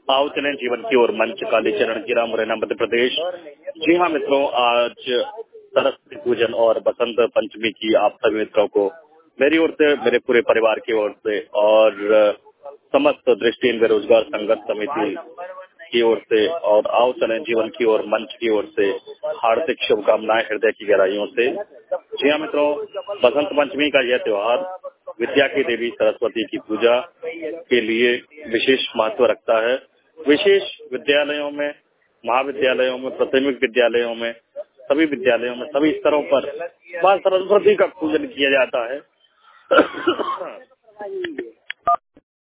आओ चलें जीवन की ओर मंच कालीचरण गिरा मुरैना मध्य प्रदेश। जी हाँ मित्रों, आज सरस्वती पूजन और बसंत पंचमी की आप सभी मित्रों को मेरी ओर से, मेरे पूरे परिवार की ओर से और समस्त दृष्टिहीन बेरोजगार संघर्ष समिति की ओर से और आओ चलें जीवन की ओर मंच की ओर से हार्दिक शुभकामनाएं हृदय की गहराइयों से। जी हाँ मित्रों, बसंत पंचमी का यह त्योहार विद्या की देवी सरस्वती की पूजा के लिए विशेष महत्व रखता है। विशेष विद्यालयों में, महाविद्यालयों में, प्राथमिक विद्यालयों में, सभी विद्यालयों में, सभी स्तरों पर मां सरस्वती का पूजन किया जाता है।